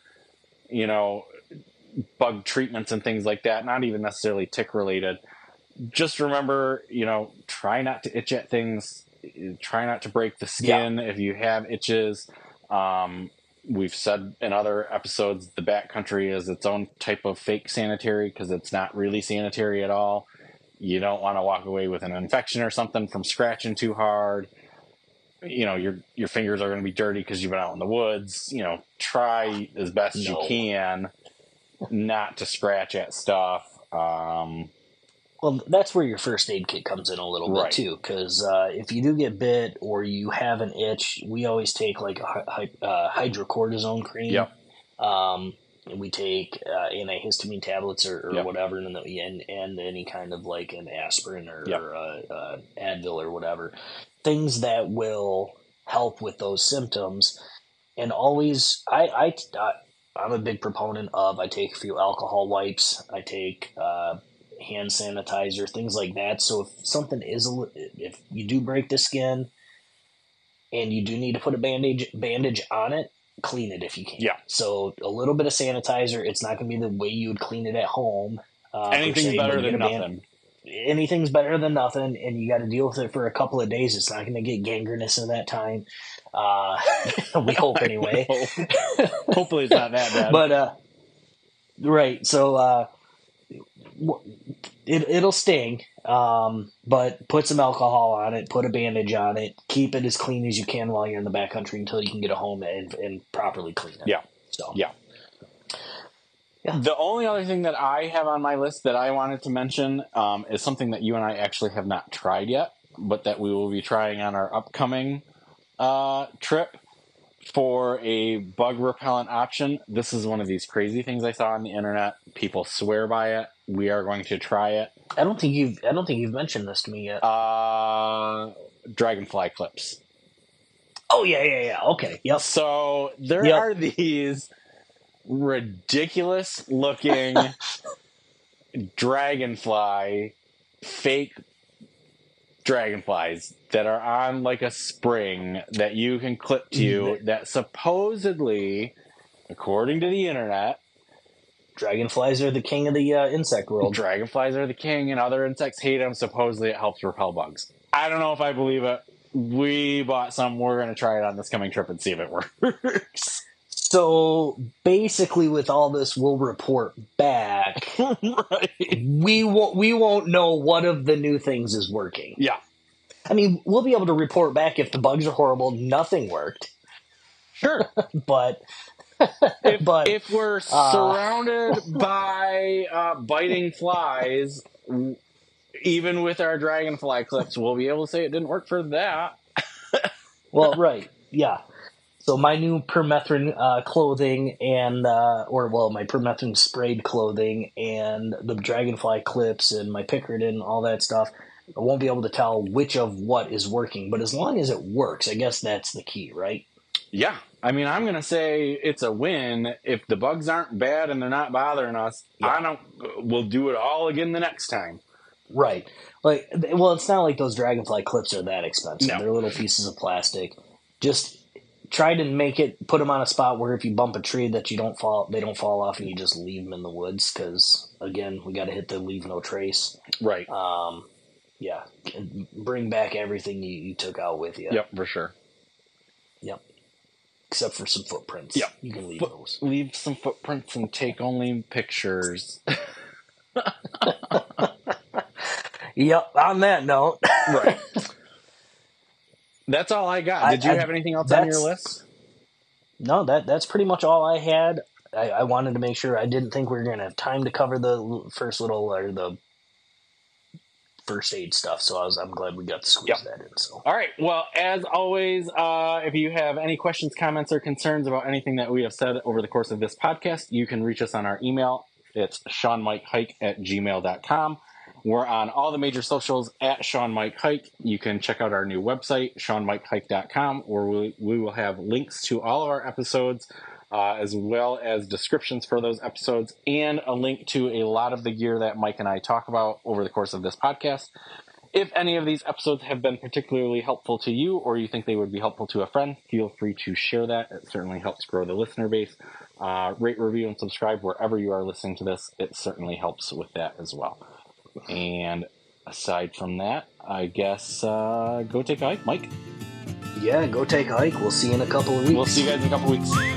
bug treatments and things like that, not even necessarily tick related. Just remember, try not to itch at things. Try not to break the skin if you have itches. We've said in other episodes, the backcountry is its own type of fake sanitary because it's not really sanitary at all. You don't want to walk away with an infection or something from scratching too hard. Your fingers are going to be dirty because you've been out in the woods. Try as best you can not to scratch at stuff. Well, that's where your first aid kit comes in a little bit too, because if you do get bit or you have an itch, we always take like a hydrocortisone cream. Yep. And we take antihistamine tablets or whatever, and any kind of like an aspirin or Advil or whatever, things that will help with those symptoms. And always, I'm a big proponent of, I take a few alcohol wipes, I take hand sanitizer, things like that. So if something if you do break the skin and you do need to put a bandage on it, clean it if you can. Yeah. So a little bit of sanitizer. It's not going to be the way you would clean it at home. Anything's better than nothing. Anything's better than nothing, and you got to deal with it for a couple of days. It's not going to get gangrenous in that time. We hope anyway. Hopefully it's not that bad. But right, so it'll sting. But put some alcohol on it, put a bandage on it, keep it as clean as you can while you're in the backcountry until you can get it home and properly clean it. Yeah. So yeah. The only other thing that I have on my list that I wanted to mention is something that you and I actually have not tried yet, but that we will be trying on our upcoming trip for a bug repellent option. This is one of these crazy things I saw on the internet. People swear by it. We are going to try it. I don't think you've mentioned this to me yet. Dragonfly clips. Oh yeah. Okay. Yep. So there are these ridiculous looking dragonfly, fake dragonflies that are on like a spring that you can clip to you that supposedly, according to the internet, dragonflies are the king of the insect world. Dragonflies are the king and other insects hate them. Supposedly it helps repel bugs. I don't know if I believe it. We bought some. We're going to try it on this coming trip and see if it works. So basically, with all this, we'll report back. Right. We won't know what of the new things is working. Yeah. I mean, we'll be able to report back if the bugs are horrible, nothing worked. Sure. But if we're surrounded by biting flies, even with our dragonfly clips, we'll be able to say it didn't work for that. Well, right. Yeah. So my new permethrin clothing and my permethrin sprayed clothing and the dragonfly clips and my Picaridin and all that stuff, I won't be able to tell which of what is working. But as long as it works, I guess that's the key, right? Yeah. I mean, I'm going to say it's a win. If the bugs aren't bad and they're not bothering us, we'll do it all again the next time. Right. It's not like those dragonfly clips are that expensive. No. They're little pieces of plastic. Just try to put them on a spot where if you bump a tree that they don't fall off and you just leave them in the woods. Because again, we got to hit the leave no trace. Right. Yeah. And bring back everything you took out with you. Yep, for sure. Yep. Except for some footprints. Yep. You can leave those. Leave some footprints and take only pictures. Yep. On that note. Right. That's all I got. Did you have anything else on your list? No, that's pretty much all I had. I wanted to make sure. I didn't think we were going to have time to cover the first the first aid stuff. So I'm glad we got to squeeze that in. So, all right. Well, as always, if you have any questions, comments, or concerns about anything that we have said over the course of this podcast, you can reach us on our email. It's SeanMikeHike@gmail.com. We're on all the major socials at Sean Mike Hike. You can check out our new website, SeanMikeHike.com, where we will have links to all of our episodes, as well as descriptions for those episodes, and a link to a lot of the gear that Mike and I talk about over the course of this podcast. If any of these episodes have been particularly helpful to you, or you think they would be helpful to a friend, feel free to share that. It certainly helps grow the listener base. Rate, review, and subscribe wherever you are listening to this. It certainly helps with that as well. And aside from that, I guess go take a hike, Mike. Yeah, go take a hike. We'll see you in a couple of weeks. We'll see you guys in a couple of weeks.